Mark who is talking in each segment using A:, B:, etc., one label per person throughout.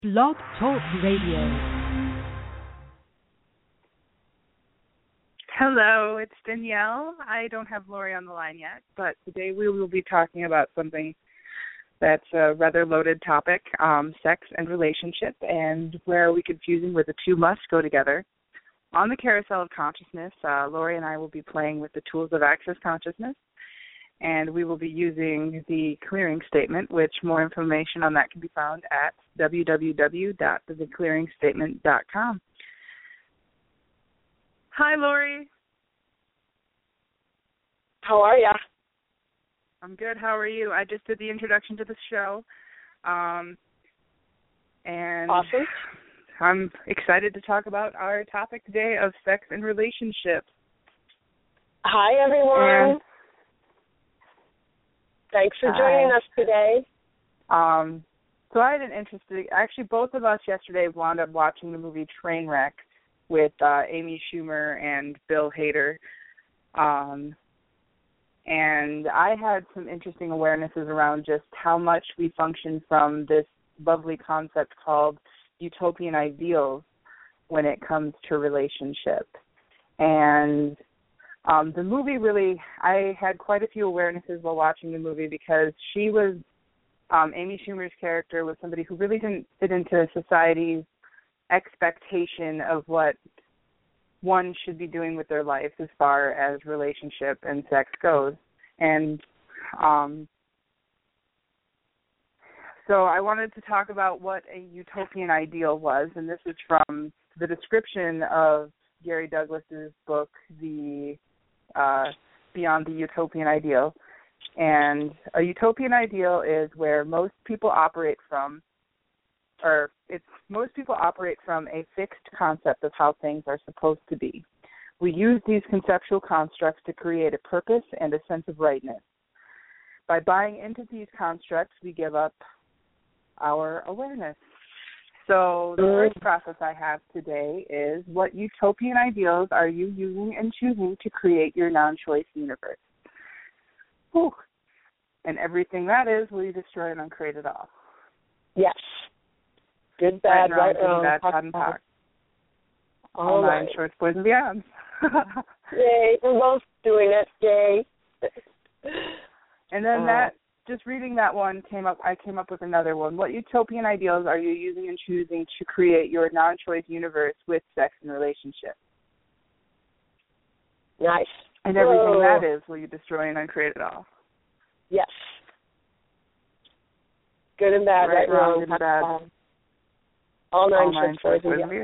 A: Blog Talk Radio.
B: Hello, it's Danielle. I don't have Lori on the line yet, but today we will be talking about something that's a rather loaded topic, sex and relationship, and where we confusing where the two must go together. On the Carousel of Consciousness, Lori and I will be playing with the tools of Access Consciousness, and we will be using the clearing statement, which more information on that can be found at www.theclearingstatement.com. Hi, Lori.
C: How are ya?
B: I'm good. How are you? I just did the introduction to the show, and
C: awesome.
B: I'm excited to talk about our topic today of sex and relationships.
C: Hi, everyone. Thanks for joining us today.
B: So I had an interesting, actually both of us yesterday wound up watching the movie Trainwreck with Amy Schumer and Bill Hader. And I had some interesting awarenesses around just how much we function from this lovely concept called utopian ideals when it comes to relationship. And the movie really, I had quite a few awarenesses while watching the movie because she was, Amy Schumer's character was somebody who really didn't fit into society's expectation of what one should be doing with their life as far as relationship and sex goes. And so I wanted to talk about what a utopian ideal was, and this is from the description of Gary Douglas's book, The Beyond the Utopian Ideal. And a utopian ideal is where most people operate from a fixed concept of how things are supposed to be. We use these conceptual constructs to create a purpose and a sense of rightness. By buying into these constructs, we give up our awareness. So the first process I have today is, what utopian ideals are you using and choosing to create your non-choice universe? Whew. And everything that is, will you destroy and uncreate it all?
C: Yes. Good, bad, right, wrong.
B: Bad, hot, and talk. All nine shorts, boys, and beyonds.
C: Yay, we're both doing it. Yay.
B: And then just reading that one I came up with another one. What utopian ideals are you using and choosing to create your non-choice universe with sex and relationship?
C: Nice.
B: And everything that is, will you destroy and uncreate it all?
C: Yes. Good and bad, right, wrong,
B: good and bad.
C: All nine shorts, boys, and beyonds.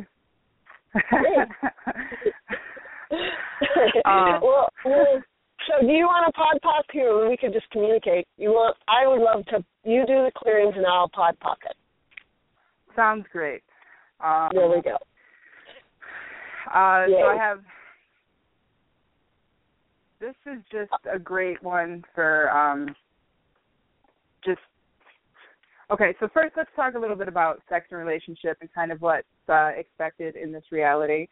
C: Well, so do you want a pod pock here where we could just communicate? I would love to, you do the clearings and I'll pod pock it.
B: Sounds great.
C: There we go.
B: So I have, this is just a great one for okay, so first let's talk a little bit about sex and relationship and kind of what's expected in this reality.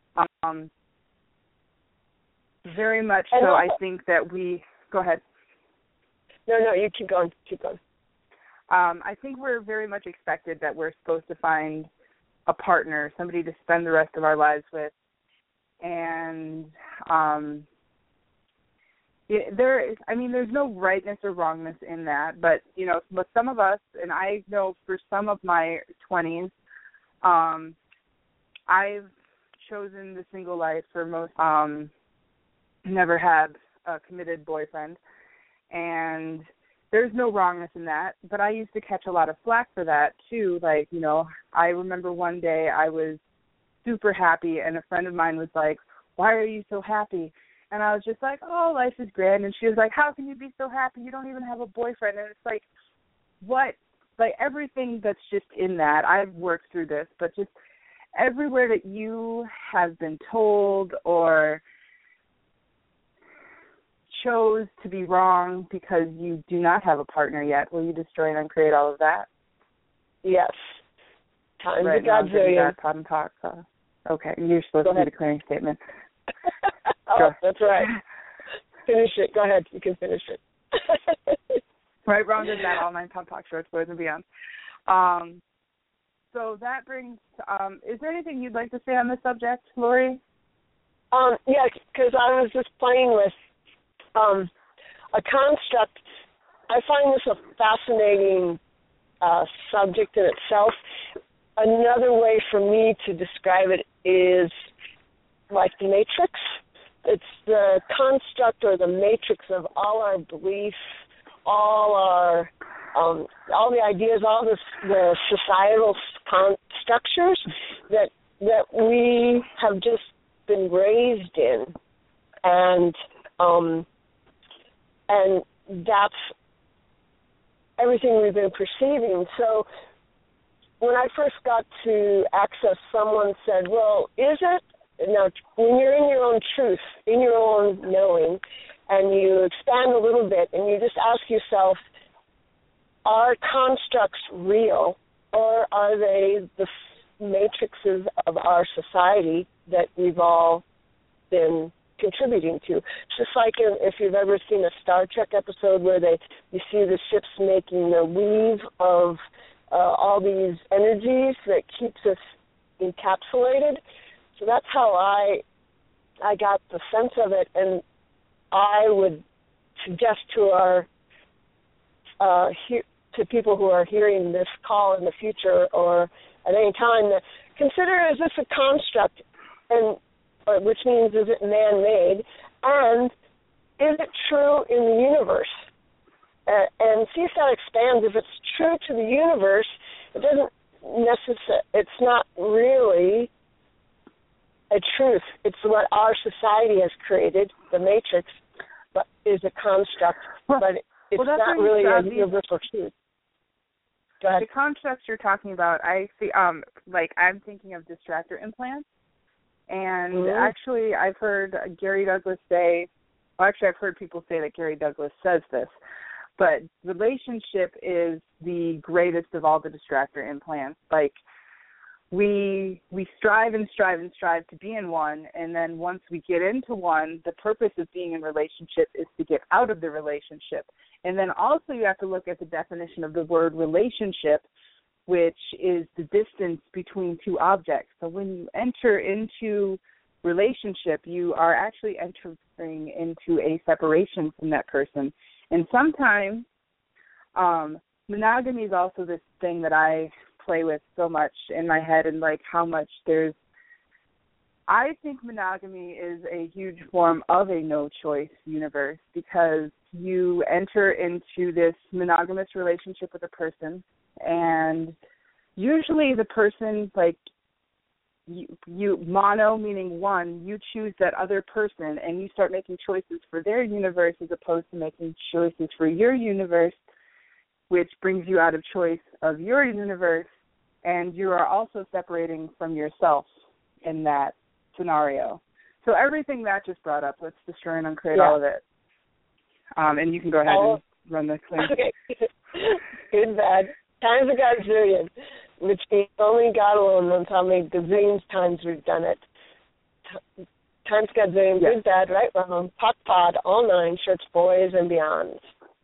B: Very much so, I think that go ahead.
C: No, you keep going.
B: I think we're very much expected that we're supposed to find a partner, somebody to spend the rest of our lives with. And there's no rightness or wrongness in that, but, but some of us, and I know for some of my 20s, I've chosen the single life for most, never had a committed boyfriend, and there's no wrongness in that, but I used to catch a lot of flack for that, too. Like, I remember one day I was super happy, and a friend of mine was like, "Why are you so happy?" And I was just like, "Oh, life is grand." And she was like, "How can you be so happy? You don't even have a boyfriend." And it's like, what? Like, everything that's just in that, I've worked through this, but just everywhere that you have been told or chose to be wrong because you do not have a partner yet, will you destroy and uncreate all of that?
C: Yes. Time
B: right
C: to Godzillion.
B: Talk. Okay, you're supposed to do the clearing statement.
C: That's right. Finish it. Go ahead. You can finish it.
B: Right, wrong, good, bad, all nine, pop, talk, shorts, boys, and beyond. So that brings, is there anything you'd like to say on this subject, Lori?
C: Yeah, because I was just playing with a construct. I find this a fascinating subject in itself. Another way for me to describe it is like the matrix. It's the construct or the matrix of all our beliefs, all the ideas, all the societal structures that we have just been raised in, and that's everything we've been perceiving. So when I first got to Access, someone said, well, is it, now when you're in your own truth, in your own knowing, and you expand a little bit and you just ask yourself, are constructs real, or are they the matrices of our society that we've all been contributing to? It's just like if you've ever seen a Star Trek episode where you see the ships making the weave of all these energies that keeps us encapsulated. So that's how I got the sense of it, and I would suggest to our to people who are hearing this call in the future or at any time, that consider, is this a construct, and which means is it man-made, and is it true in the universe? And see if that expands. If it's true to the universe, it doesn't it's not really a truth. It's what our society has created, the matrix, but is a construct, but it's not really a universal truth. Go ahead.
B: The constructs you're talking about, I see. Like I'm thinking of distractor implants, and actually, I've heard Gary Douglas say. Well, actually, I've heard people say that Gary Douglas says this, but relationship is the greatest of all the distractor implants. Like we strive and strive and strive to be in one, and then once we get into one, the purpose of being in relationship is to get out of the relationship. And then also you have to look at the definition of the word relationship, which is the distance between two objects. So when you enter into relationship, you are actually entering into a separation from that person. And sometimes monogamy is also this thing that I play with so much in my head, and like how much I think monogamy is a huge form of a no-choice universe, because you enter into this monogamous relationship with a person, and usually the person, like, you mono, meaning one, you choose that other person, and you start making choices for their universe as opposed to making choices for your universe, which brings you out of choice of your universe, and you are also separating from yourself in that scenario. So everything that just brought up, let's destroy and uncreate all of it. And you can go ahead and run the claim.
C: Okay. Good, bad. Times a gazillion, which means only God alone knows how many gazillions times we've done it. Times gazillion, good, bad, right, wrong, pod, all nine, shirts, boys, and beyond.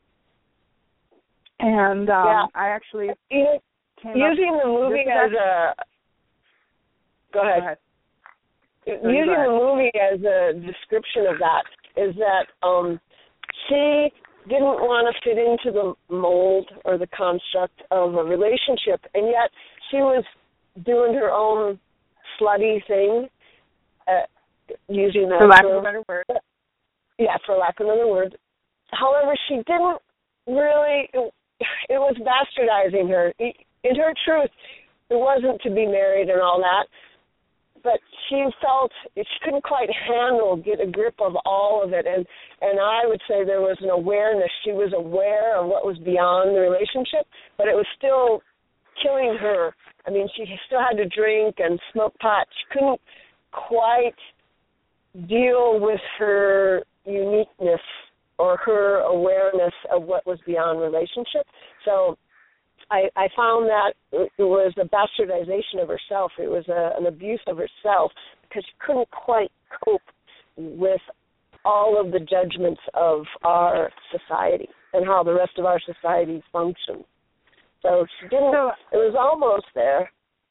B: And I actually
C: using the movie as a... Go ahead. Using the movie as a description of that is that she didn't want to fit into the mold or the construct of a relationship, and yet she was doing her own slutty thing, using that.
B: For lack of a better word.
C: Yeah, for lack of another word. However, she didn't really, it was bastardizing her. In her truth, it wasn't to be married and all that, but she felt she couldn't quite get a grip of all of it, and I would say there was an awareness. She was aware of what was beyond the relationship, but it was still killing her. I mean, she still had to drink and smoke pot. She couldn't quite deal with her uniqueness or her awareness of what was beyond relationship. So I found that it was a bastardization of herself. It was an abuse of herself because she couldn't quite cope with all of the judgments of our society and how the rest of our society functions. So she didn't, it was almost there,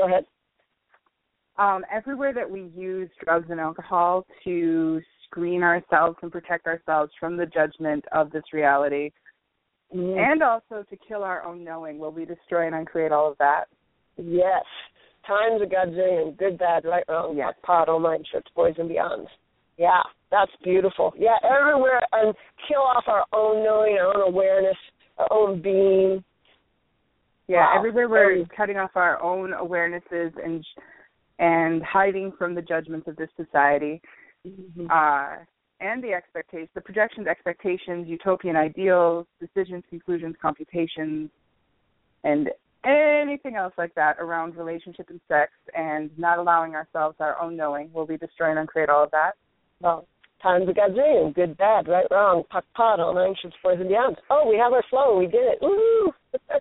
C: Go ahead.
B: Everywhere that we use drugs and alcohol to screen ourselves and protect ourselves from the judgment of this reality, and also to kill our own knowing, will we destroy and uncreate all of that?
C: Yes. Times a godzillion, good, bad, right, wrong,
B: yes.
C: pot, all nine shirts, boys and beyonds. Yeah, that's beautiful. Yeah, everywhere, and kill off our own knowing, our own awareness, our own being.
B: Yeah,
C: wow.
B: Everywhere we're cutting off our own awarenesses and hiding from the judgments of this society, and the expectations, the projections, expectations, utopian ideals, decisions, conclusions, computations, and anything else like that around relationship and sex, and not allowing ourselves our own knowing. Will we destroy and uncreate all of that?
C: Well, times a godzillion, good, bad, right, wrong, pot, all nine shirts, boys and beyonds. Oh, we have our flow, we did it, woo!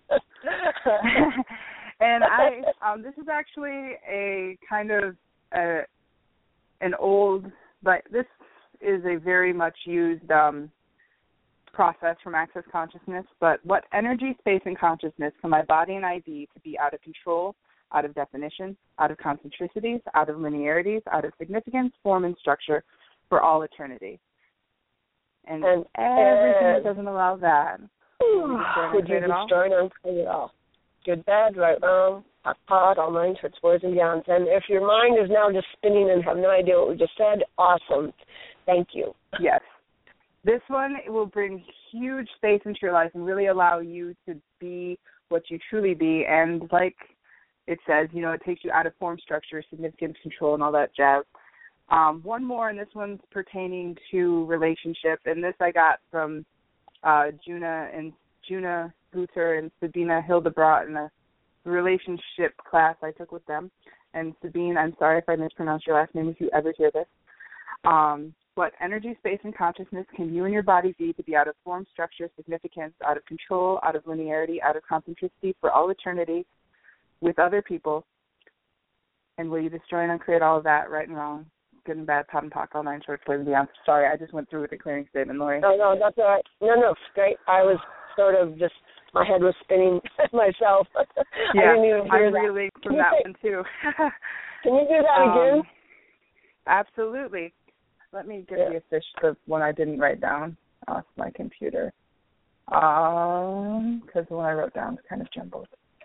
B: And this is actually a kind of an old, but this is a very much used process from Access Consciousness. But what energy, space, and consciousness can my body and I be to be out of control, out of definition, out of concentricities, out of linearities, out of significance, form, and structure for all eternity? And everything that doesn't allow that.
C: Would you destroy and uncreate it all? Good, bad, right, wrong, pot, all nine shirts, boys and beyonds. And if your mind is now just spinning and have no idea what we just said, awesome. Thank you.
B: Yes. This one will bring huge space into your life and really allow you to be what you truly be. And like it says, it takes you out of form, structure, significance, control, and all that jazz. One more, and this one's pertaining to relationship. And this I got from Juna Luther and Sabina Hildebrandt in a relationship class I took with them. And Sabine, I'm sorry if I mispronounced your last name if you ever hear this. What energy, space, and consciousness can you and your body be to be out of form, structure, significance, out of control, out of linearity, out of concentricity for all eternity with other people? And will you destroy and uncreate all of that, right and wrong, good and bad, pot and pock, all nine shorts, boys and beyond? Sorry, I just went through with the clearing statement, Lori.
C: No, that's all right. No, it's great. I was sort of just, my head was spinning myself.
B: Yeah,
C: I didn't even hear
B: I'm
C: that.
B: reeling from that one, too.
C: Can you do that again?
B: Absolutely. Let me get the one I didn't write down off my computer. Because the one I wrote down is kind of jumbled.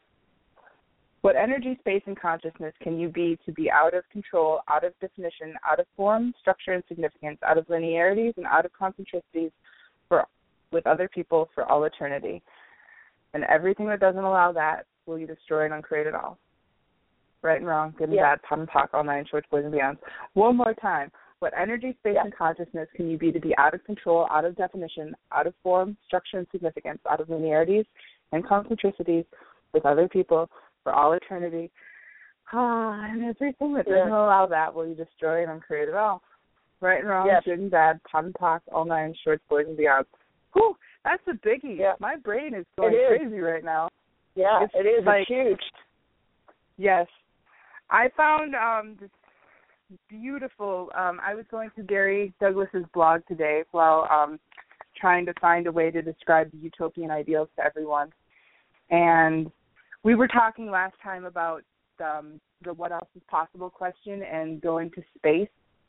B: What energy, space, and consciousness can you be to be out of control, out of definition, out of form, structure, and significance, out of linearities, and out of concentricities with other people for all eternity? And everything that doesn't allow that, will you destroy and uncreate it all? Right and wrong, good and bad, pot and pock, all nine shorts, boys and beyonds. One more time. What energy, space, and consciousness can you be to be out of control, out of definition, out of form, structure, and significance, out of linearities and concentricities with other people for all eternity? And everything that doesn't allow that, will you destroy and uncreate it all? Right and wrong, good and bad, pot and pock, all nine shorts, boys and beyonds. Whew, that's a biggie. Yeah. My brain is going crazy right now.
C: Yeah, it is. It's huge.
B: Yes. I found this beautiful, I was going through Gary Douglas's blog today while trying to find a way to describe the utopian ideals to everyone. And we were talking last time about the what else is possible question and going to space.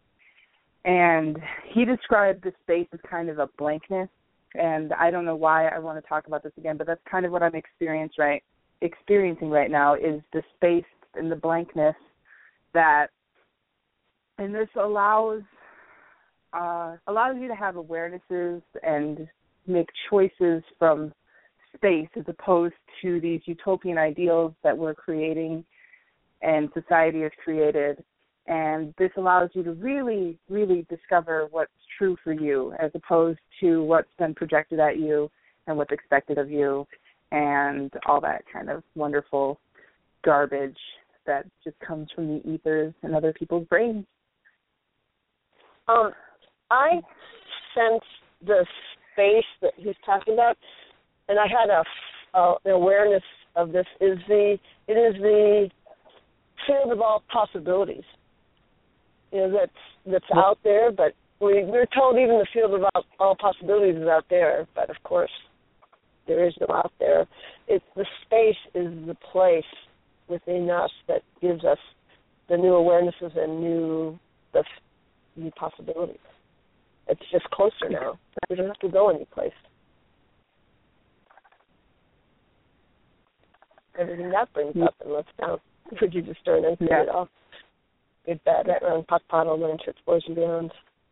B: And he described the space as kind of a blankness. And I don't know why I want to talk about this again, but that's kind of what I'm experiencing right now is the space and the blankness that, and this allows you to have awarenesses and make choices from space as opposed to these utopian ideals that we're creating and society has created. And this allows you to really, really discover what's true for you as opposed to what's been projected at you and what's expected of you and all that kind of wonderful garbage that just comes from the ethers and other people's brains.
C: I sense the space that he's talking about, and I had an awareness of this. It is the field of all possibilities. That's out there, but we're told even the field of all possibilities is out there. But of course, there is no out there. The space is the place within us that gives us the new awarenesses and new possibilities. It's just closer now. We don't have to go anyplace. Everything that brings up and lets down. Could you just turn and it off? Good, bad, right, wrong, pot, all nine, church, boys, and beyond.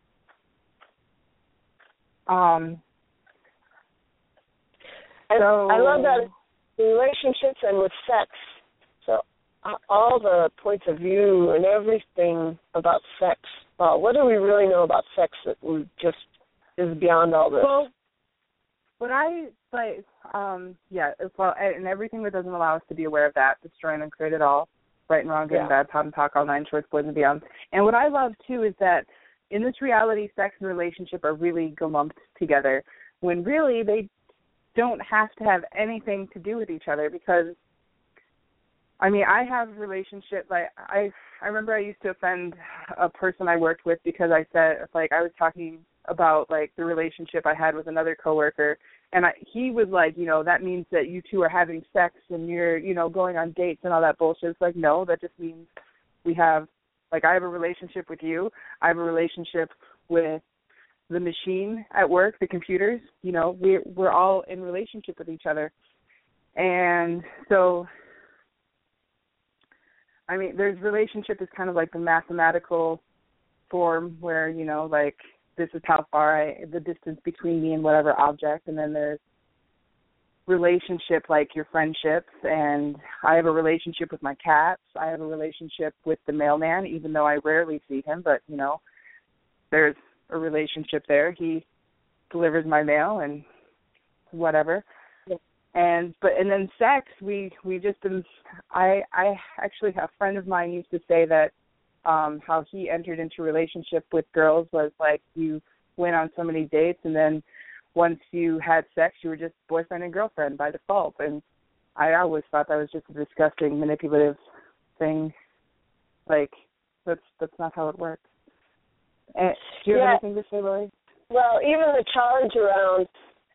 C: I love that in relationships and with sex. So all the points of view and everything about sex. What do we really know about sex that we just is beyond all this?
B: Well, what I like, and everything that doesn't allow us to be aware of that, destroy and uncreate it all, right and wrong, good and bad, pot and pock, all nine shorts, boys and beyond. And what I love too is that in this reality, sex and relationship are really lumped together when really they don't have to have anything to do with each other. Because I mean, I have a relationship, like I remember I used to offend a person I worked with because I said, like, I was talking about like the relationship I had with another coworker, and he was like, you know, that means that you two are having sex and you're, you know, going on dates and all that bullshit. It's like, no, that just means we have, like, I have a relationship with you. I have a relationship with the machine at work, the computers. You know, we're all in relationship with each other. And so, I mean, there's relationship is kind of like the mathematical form where, you know, like, this is how far the distance between me and whatever object, and then there's relationship like your friendships, and I have a relationship with my cats. I have a relationship with the mailman, even though I rarely see him, but, you know, there's a relationship there. He delivers my mail and whatever. Yeah. And then sex, we just, I actually, a friend of mine used to say that how he entered into a relationship with girls was like you went on so many dates, and then once you had sex, you were just boyfriend and girlfriend by default. And I always thought that was just a disgusting, manipulative thing. Like, that's not how it works. And, do you have anything to say, Lori?
C: Well, even the charge around,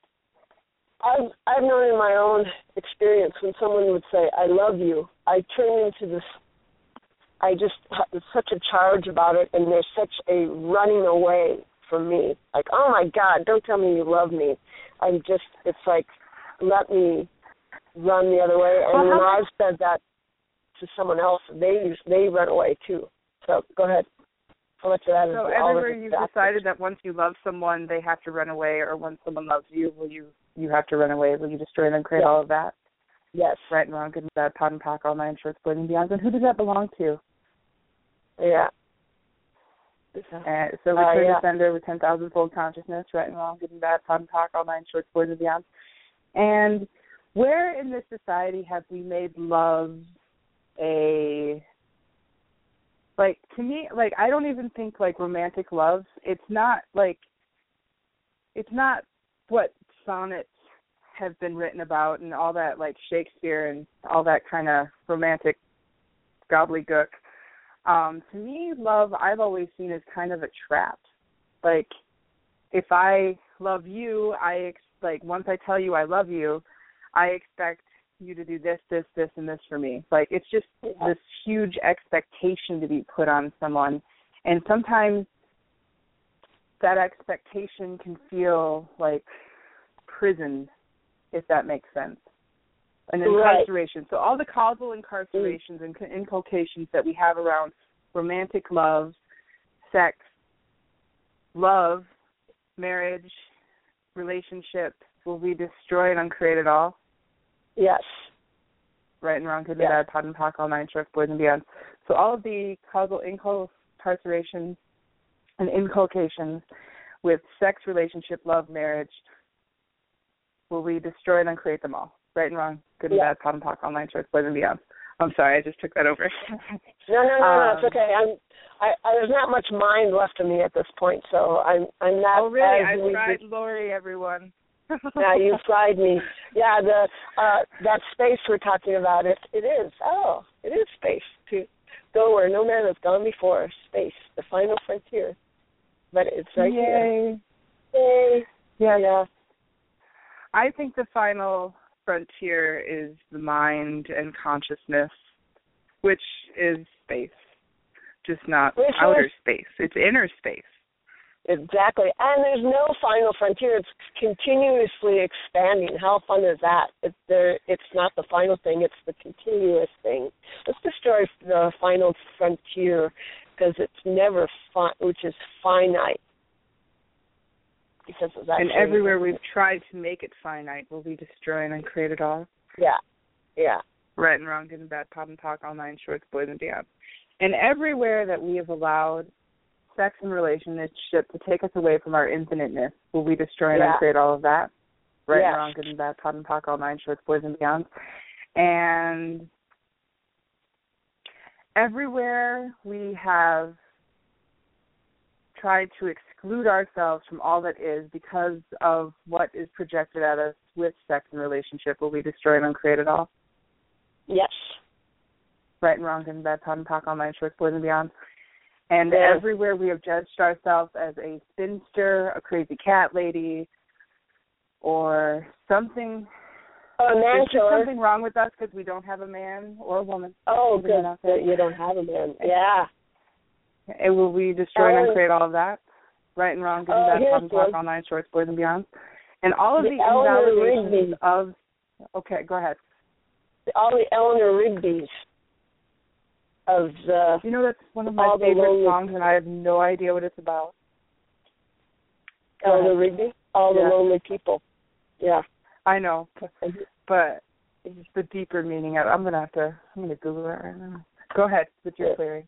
C: I've known in my own experience when someone would say, I love you, I turn into this, there's such a charge about it, and there's such a running away from me. Like, oh, my God, don't tell me you love me. It's like, let me run the other way. And when I've said that to someone else, they run away, too. So go ahead. How much of that is
B: so everywhere you've decided that once you love someone, they have to run away, or once someone loves you, you have to run away? Will you destroy and create all of that?
C: Yes.
B: Right and wrong, good and bad, pot and pock, all nine shorts, boys and beyond. And who does that belong to?
C: Yeah.
B: So return to sender with 10,000-fold consciousness, right and wrong, good and bad, pot and pock, all nine shorts, boys and beyond. And where in this society have we made love like, to me, like, I don't even think, like, romantic love, it's not what sonnets have been written about and all that, like, Shakespeare and all that kind of romantic gobbledygook. To me, love, I've always seen as kind of a trap. Like, if I love you, once I tell you I love you, I expect you to do this, this, this, and this for me. Like, it's just this huge expectation to be put on someone. And sometimes that expectation can feel like prison, if that makes sense. And incarceration. So all the causal incarcerations and inculcations that we have around romantic love, sex, love, marriage, relationship, will we destroy and uncreate it all?
C: Yes.
B: Right and wrong, good and bad, pot and pock, all nine shorts, boys and beyond. So all of the causal incarcerations and inculcations with sex, relationship, love, marriage, will we destroy and uncreate them all? Right and wrong, good and bad, pot and pock, all nine shorts, boys and beyond. I'm sorry, I just took that over.
C: No, it's okay. There's not much mind left of me at this point, so I'm not.
B: Oh, really? I tried, Lori, everyone.
C: Yeah, you fried me. Yeah, that space we're talking about, it is. Oh, it is space to go where no man has gone before. Space, the final frontier. But it's right here. Yay. Yeah.
B: I think the final frontier is the mind and consciousness. which is space, just not
C: Which
B: outer
C: is-
B: space. It's inner space.
C: Exactly. And there's no final frontier. It's continuously expanding. How fun is that? It's not the final thing. It's the continuous thing. Let's destroy the final frontier because it's never which is finite. Because it's actually,
B: And everywhere we've tried to make it finite, will we destroy and uncreate it all?
C: Yeah.
B: Right and wrong, good and bad, pot and talk, all nine shorts, boys and beyond. And everywhere that we have allowed sex and relationship to take us away from our infiniteness, will we destroy and uncreate all of that? Right and wrong, good and bad, pot and talk, all nine shorts, boys and beyond. And everywhere we have tried to exclude ourselves from all that is because of what is projected at us with sex and relationship, will we destroy and uncreate it all?
C: Yes.
B: Right and wrong, good and bad, pot and talk, all nine shorts, boys and beyond. And everywhere we have judged ourselves as a spinster, a crazy cat lady, or something.
C: A man killer.
B: Something wrong with us because we don't have a man or a woman.
C: Oh, because you don't have a man. Yeah.
B: And will we destroy and uncreate all of that? Right and wrong, good and bad, pot and talk, all nine shorts, boys and beyond. And all of the invalidations of... Okay, go ahead.
C: All the Eleanor Rigby's of the...
B: You know, that's one of my favorite songs, and I have no idea what it's about.
C: Eleanor Rigby? All the lonely people. Yeah.
B: I know, but the deeper meaning of it, I'm gonna Google it right now. Go ahead with your theory.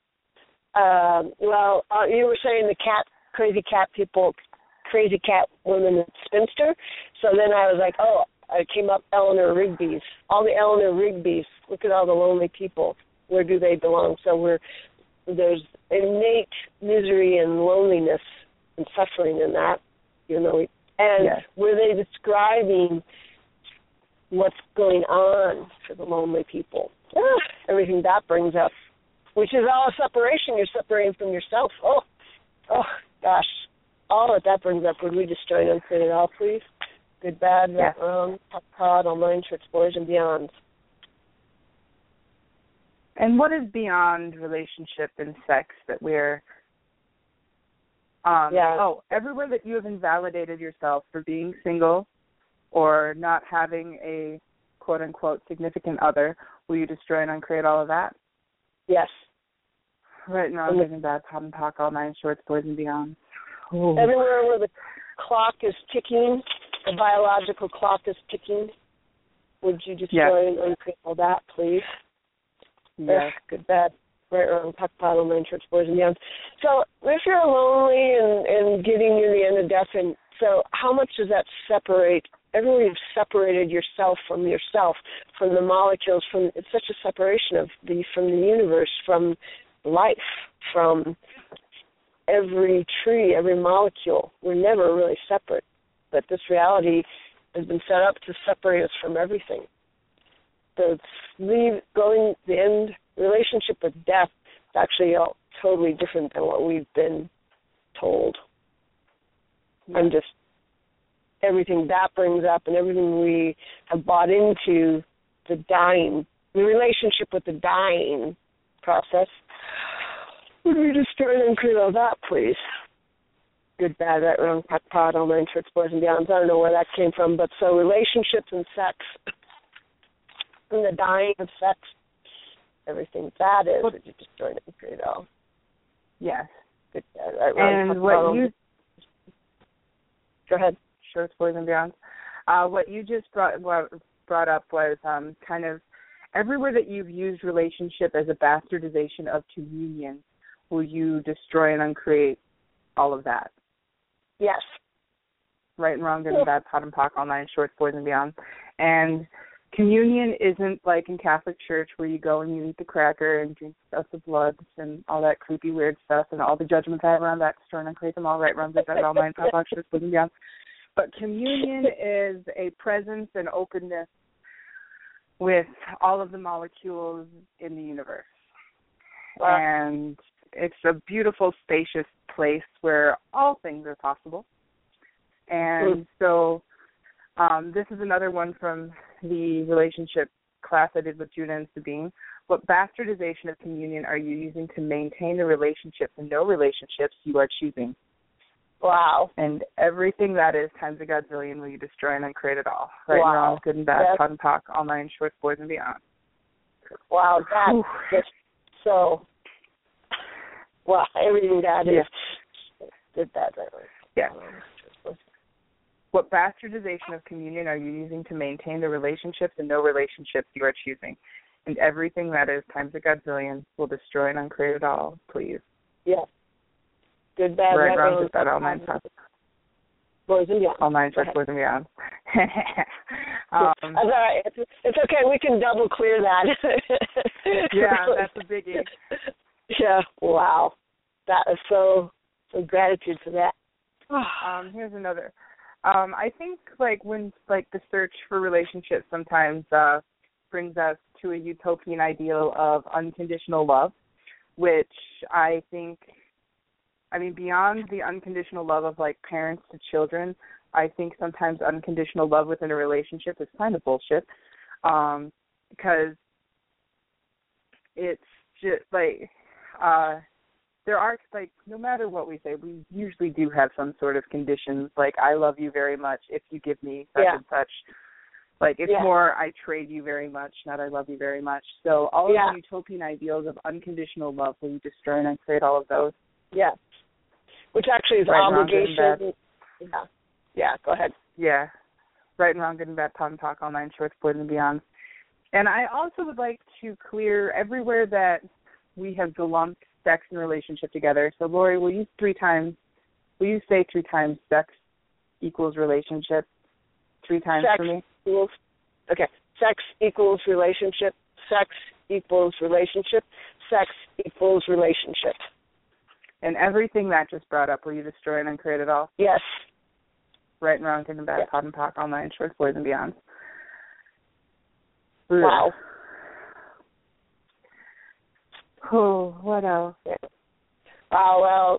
C: Well, you were saying the crazy cat people, crazy cat women and spinster. So then I was like, I came up Eleanor Rigby's. All the Eleanor Rigby's. Look at all the lonely people. Where do they belong? So there's innate misery and loneliness and suffering in that, were they describing what's going on for the lonely people? Everything that brings up, which is all a separation. You're separating from yourself. Oh, gosh. All that brings up, would we destroy and uncreate it all, please? Good, bad, right, wrong, pod, all nine shorts, boys and beyond.
B: And what is beyond relationship and sex that we're... everywhere that you have invalidated yourself for being single or not having a quote-unquote significant other, will you destroy and uncreate all of that?
C: Yes.
B: Right now, good and bad, pot and talk, all nine shorts, boys and beyond.
C: Ooh. Everywhere where the clock is ticking, the biological clock is ticking, would you destroy and uncreate all that, please?
B: Yes.
C: Good, bad, right, wrong, talk, pot, all nine shorts, boys and beyond. So if you're lonely and getting near the end of death, and so how much does that separate? Everywhere you've separated yourself, from the molecules, it's such a separation from the universe, from life, from every tree, every molecule. We're never really separate, but this reality has been set up to separate us from everything. So the end relationship with death is actually totally different than what we've been told. I'm just, everything that brings up and everything we have bought into the relationship with the dying process. Would we destroy and uncreate all that, please? Good, bad, right, wrong, pot, all nine shorts, boys and beyond. I don't know where that came from, but so relationships and sex and the dying of sex, everything that is, would you destroy and uncreate it all?
B: Yes.
C: Good, bad, right, wrong,
B: and what you...
C: Go ahead.
B: Shorts, boys and beyond. What you just brought up was kind of everywhere that you've used relationship as a bastardization of communion, will you destroy and uncreate all of that?
C: Yes.
B: Right and wrong, good and bad, pot and pock, all nine shorts, boys and beyond. And communion isn't like in Catholic Church where you go and you eat the cracker and drink stuff of blood and all that creepy weird stuff and all the judgments I have around that, destroy and uncreate them all, right, wrong, good, bad, all nine, pot, pock, shorts, boys and beyond. But communion is a presence and openness with all of the molecules in the universe. Wow. And it's a beautiful, spacious place where all things are possible. And so this is another one from the relationship class I did with Judah and Sabine. What bastardization of communion are you using to maintain the relationships and no relationships you are choosing?
C: Wow.
B: And everything that is times a godzillion will you destroy and uncreate it all. Right and wrong, good and bad, pot and talk, online, shorts, boys, and beyond.
C: Wow, that's just so... Wow, everything that is... Did that right?
B: Yeah. What bastardization of communion are you using to maintain the relationships and no relationships you are choosing? And everything that is times a godzillion will destroy and uncreate it all, please.
C: Yeah. Good, bad,
B: right, wrong, good, bad, all nine shots.
C: Boys and beyond.
B: All nine shots, boys and beyond.
C: That's all right. It's okay. We can double clear that.
B: Yeah, that's a biggie.
C: Yeah. Wow. That is so gratitude for that.
B: Here's another. I think when the search for relationships sometimes brings us to a utopian ideal of unconditional love, which I think, beyond the unconditional love of parents to children, I think sometimes unconditional love within a relationship is kind of bullshit, because it's just there are, no matter what we say, we usually do have some sort of conditions, I love you very much if you give me such and such. It's more, I trade you very much, not I love you very much. So all of the utopian ideals of unconditional love, will you destroy and uncreate all of those? Yeah. Which actually is obligation. Yeah, go ahead. Yeah. Right and wrong, good and bad, pot and talk, all nine shorts, boys and beyond. And I also would like to clear everywhere that we have lumped sex and relationship together. So, Lori, will you say 3 times sex equals relationship? 3 times
C: sex
B: for me?
C: Okay. Sex equals relationship. Sex equals relationship. Sex equals relationship.
B: And everything that just brought up, will you destroy and uncreate it all?
C: Yes. Right
B: and wrong, good and bad, pot and talk, all nine shorts, boys and beyond.
C: Wow.
B: Oh, what else?
C: Well,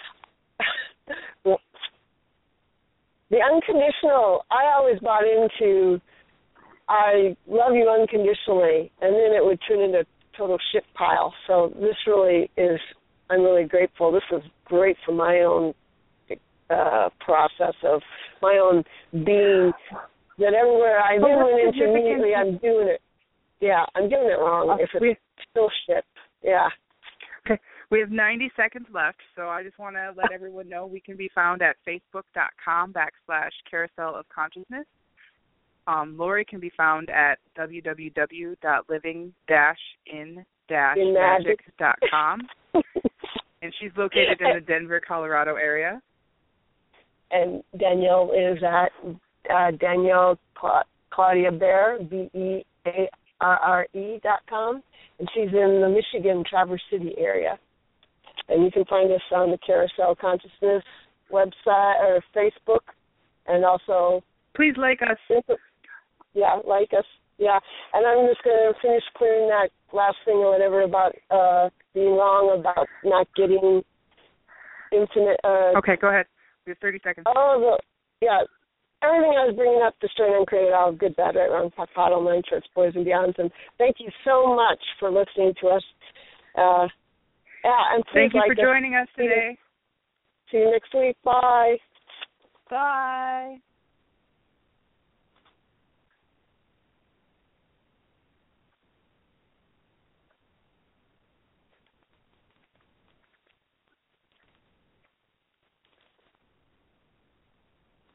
C: the unconditional, I always bought into, I love you unconditionally, and then it would turn into total shit pile. So this really is, I'm really grateful. This is great for my own process of my own being, that everywhere I went into immediately, I'm doing it. Yeah, I'm doing it wrong. If it's still shit. Yeah.
B: Okay. We have 90 seconds left, so I just want to let everyone know we can be found at facebook.com/carousel of consciousness. Lori can be found at www.living-in-magic.com. And she's located in the Denver, Colorado area.
C: And Danielle is at Danielle Claudia Bear, BEARRE.com. And she's in the Michigan, Traverse City area. And you can find us on the Carousel Consciousness website or Facebook. And also...
B: Please like us.
C: Yeah, like us. Yeah. And I'm just going to finish clearing that last thing or whatever about being wrong about not getting intimate...
B: okay, go ahead. We have 30 seconds.
C: Everything I was bringing up, destroying and created all good, bad, right, wrong, pot, all nine shorts, boys and beyonds. And thank you so much for listening to us. And
B: thank you for joining us today.
C: See you next week. Bye.
B: Bye.